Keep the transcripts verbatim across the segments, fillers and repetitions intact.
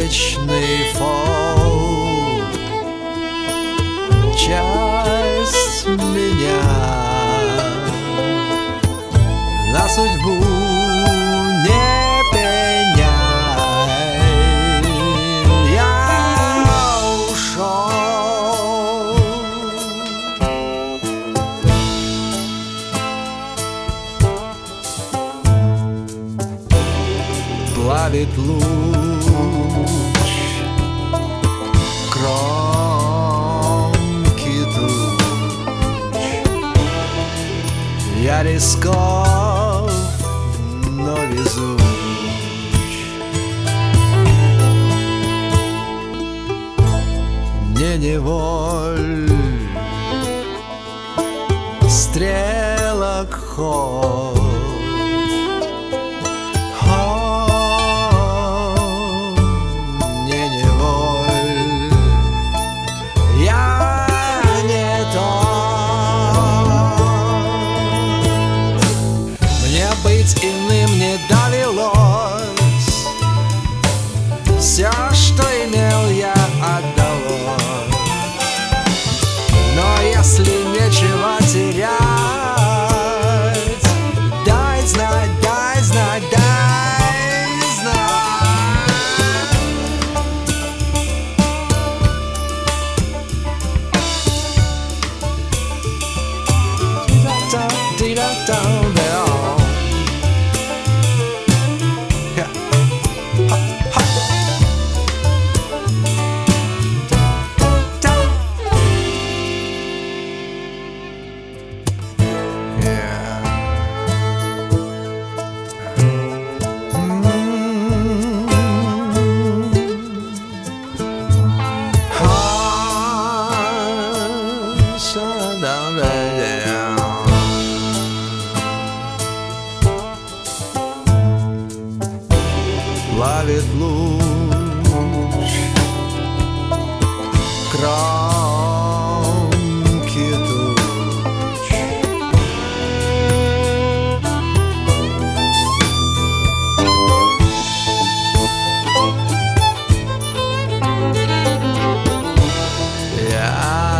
вечный фолк, часть меня на судьбу не пеняй. Я ушел. Плавит луч кромки туч. Я рисков, но везуч. Мне неволь стрелок ход. Быть иным не довелось, все, что имел, я отдалось. Но если нечего терять, дай знать, дай знать, дай знать. Di-da-da-di-da-da-da. Плавит луч кромки туч. Я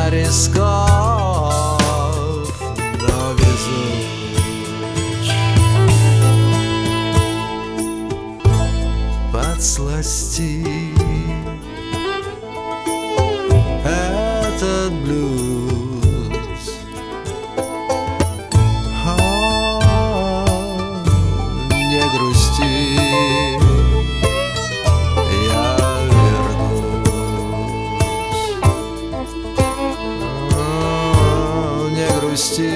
рисков, но везуч. Подсласти этот блюз. О, не грусти, я вернусь. О, не грусти,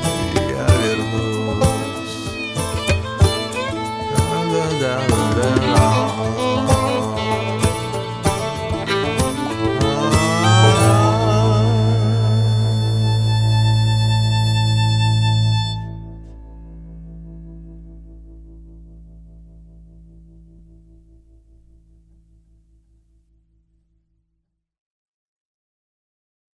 я вернусь. Da da da da.